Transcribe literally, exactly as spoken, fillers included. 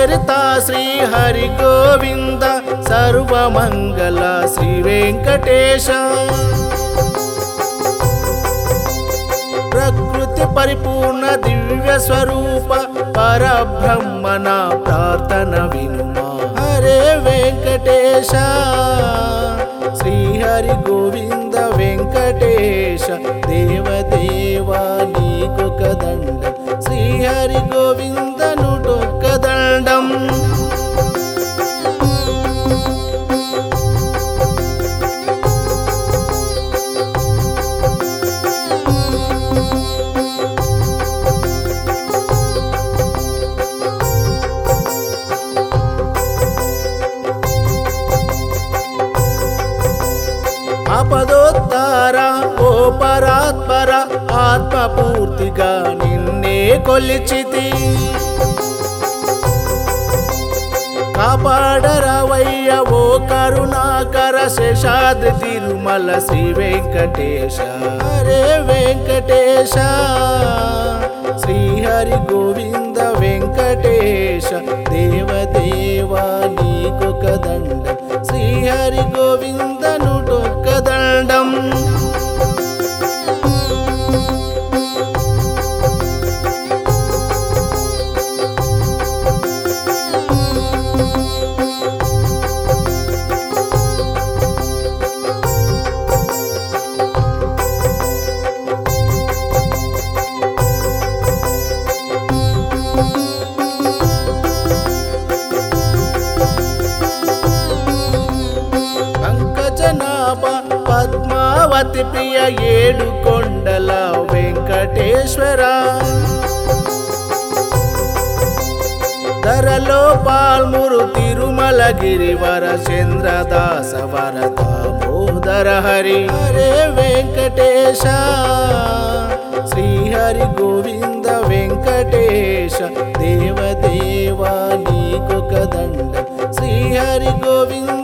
సుచరిత శ్రీ హరి గోవింద సర్వమంగళ శ్రీ వెంకటేశ ప్రకృతి పరిపూర్ణ దివ్య స్వరూప పరబ్రహ్మణ ప్రార్థన వినుమా హరే వెంకటేశ శ్రీ హరి గోవింద వెంకటేశ దేవదేవా నీకొక దండం శ్రీ హరి గోవింద నుటొక్క దండం ఆపదోద్ధార ఓ పరాత్పర ఆత్మపూర్తిగా నిన్నే కొలిచితి కాపాడరవయ్య ఓ కరుణాకర శేషాద్రి తిరుమల శ్రీ వెంకటేశ హరే వెంకటేశ శ్రీ హరి గోవింద వెంకటేశ దేవదేవా నీకొక దండం శ్రీ హరి గోవింద నుటొక్క దండం పద్మావతి ప్రియ ఏడు కొండల వెంకటేశ్వర ధరలో పాల్మురు తిరుమల గిరివర చంద్రదాస వర దామోదర హరి హరే వెంకటేశ శ్రీ హరి గోవింద వెంకటేశ దేవదేవా నీకొక దండం శ్రీ హరి గోవింద